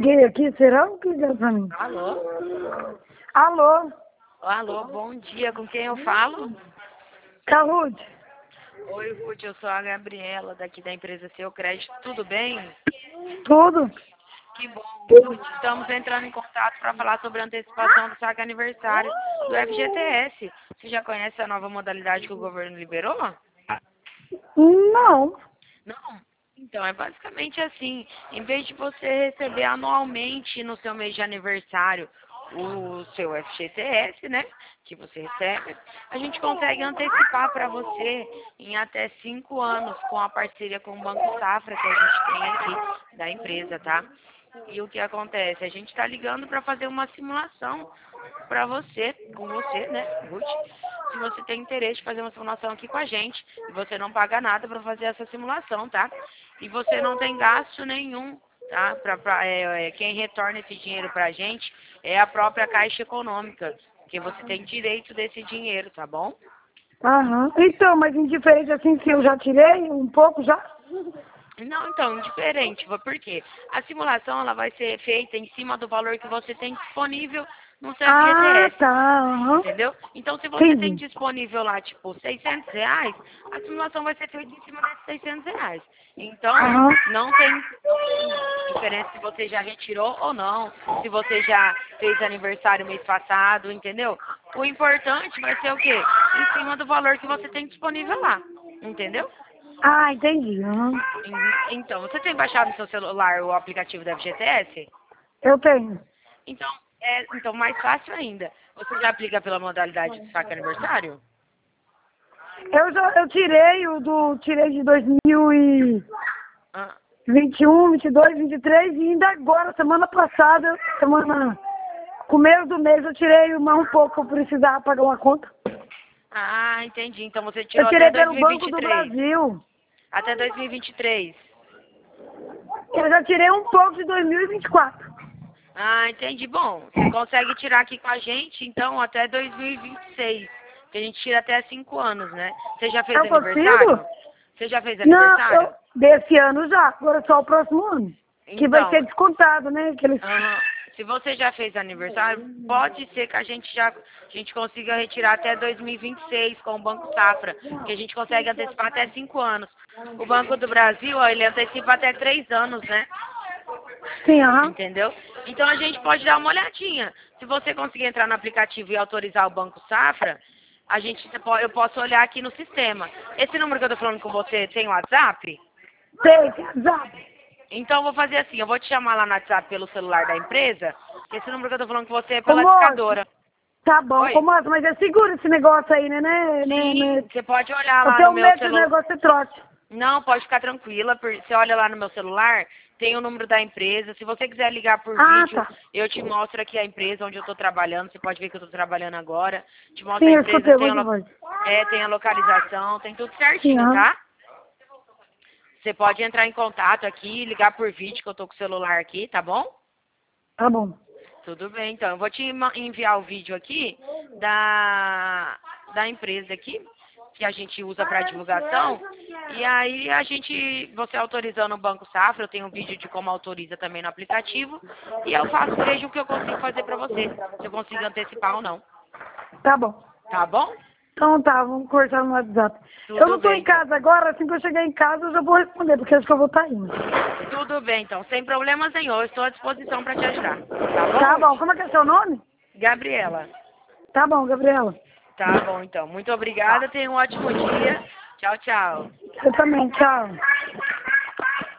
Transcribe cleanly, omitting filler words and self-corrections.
liguei aqui, será que ligaram pra mim? Alô? Alô? Alô, bom dia. Com quem eu falo? Carude? Oi, Ruth, eu sou a Gabriela, daqui da empresa Seu Crédito. Tudo bem? Tudo? Que bom, Ruth. Estamos entrando em contato para falar sobre a antecipação do saque aniversário do FGTS. Você já conhece a nova modalidade que o governo liberou? Não. Não. Então, é basicamente assim. Em vez de você receber anualmente no seu mês de aniversário o seu FGTS, né, que você recebe, a gente consegue antecipar para você em até 5 anos com a parceria com o Banco Safra que a gente tem aqui da empresa, tá? E o que acontece? A gente está ligando para fazer uma simulação para você, com você, né, Ruth? Se você tem interesse de fazer uma simulação aqui com a gente, e você não paga nada para fazer essa simulação, tá? E você não tem gasto nenhum, tá? Quem retorna esse dinheiro para a gente é a própria Caixa Econômica, porque você tem direito desse dinheiro, tá bom? Aham. Então, mas indiferente assim, se eu já tirei um pouco já? Não, então, indiferente. Por quê? A simulação ela vai ser feita em cima do valor que você tem disponível no seu Ah, FGTS. tá. Aham. Entendeu? Então, se você tem Entendi. disponível lá, tipo, R$ 600, a simulação vai ser feita em cima desses R$ 600. Então, Aham. não tem diferença se você já retirou ou não, se você já fez aniversário mês passado, entendeu? O importante vai ser o quê? Em cima do valor que você tem disponível lá, entendeu? Ah, entendi. Aham. Então, você tem baixado no seu celular o aplicativo da FGTS? Eu tenho. Então, mais fácil ainda. Você já aplica pela modalidade de saque aniversário? Eu tirei de Ah, 2021, 22, 23 e ainda agora, semana passada, começo do mês eu tirei mais um pouco, eu precisava pagar uma conta. entendi. Então você Eu tirou até tirei pelo Banco do 2023. Brasil. Até 2023. Eu já tirei um pouco de 2024. Entendi. Bom, você consegue tirar aqui com a gente, então, até 2026. Que a gente tira até 5 anos, né? Você já fez Eu aniversário? consigo? Você já fez Não, aniversário? desse ano já, agora só o próximo ano. Que vai Então, ser descontado, né? aham. Se você já fez aniversário, pode ser que a gente consiga retirar até 2026 com o Banco Safra, que a gente consegue antecipar até 5 anos. O Banco do Brasil, ó, ele antecipa até 3 anos, né? Sim, aham. Entendeu? Então a gente pode dar uma olhadinha. Se você conseguir entrar no aplicativo e autorizar o Banco Safra, eu posso olhar aqui no sistema. Esse número que eu tô falando com você tem WhatsApp? Tem, zap. Então eu vou fazer assim, eu vou te chamar lá no WhatsApp pelo celular da empresa. Esse número que eu tô falando com você é Ô, pela moço, discadora. tá bom. Ô, Oi? moço, mas é seguro esse negócio aí, né? Sim, você pode olhar Eu lá no tenho meu medo que o celular. negócio se trote. Não, pode ficar tranquila. Você olha lá no meu celular, tem o número da empresa. Se você quiser ligar por Ah, vídeo, tá. eu te mostro aqui a empresa onde eu estou trabalhando. Você pode ver que eu estou trabalhando agora. Te mostro Sim, a eu empresa, escutei muito voz. tem a localização, tem tudo Sim, certinho, aham. tá? Você pode entrar em contato aqui, ligar por vídeo, que eu tô com o celular aqui, tá bom? Tá bom. Tudo bem, então. Eu vou te enviar o vídeo aqui da empresa aqui, que a gente usa para divulgação. E aí você autorizando o Banco Safra, eu tenho um vídeo de como autoriza também no aplicativo. E eu vejo o que eu consigo fazer para você, se eu consigo antecipar ou não. Tá bom. Tá bom? Então tá, vamos conversar no WhatsApp. Eu Tudo não tô bem, em então. casa agora, assim que eu chegar em casa eu já vou responder, porque acho que eu vou estar indo. Tudo bem, então. Sem problemas nenhum. Eu estou à disposição para te ajudar. Tá bom, Tá Ruth? bom, como é que é seu nome? Gabriela. Tá bom, Gabriela. Tá bom, então. Muito obrigada. Tenha um ótimo dia. Tchau, tchau. Eu também, tchau.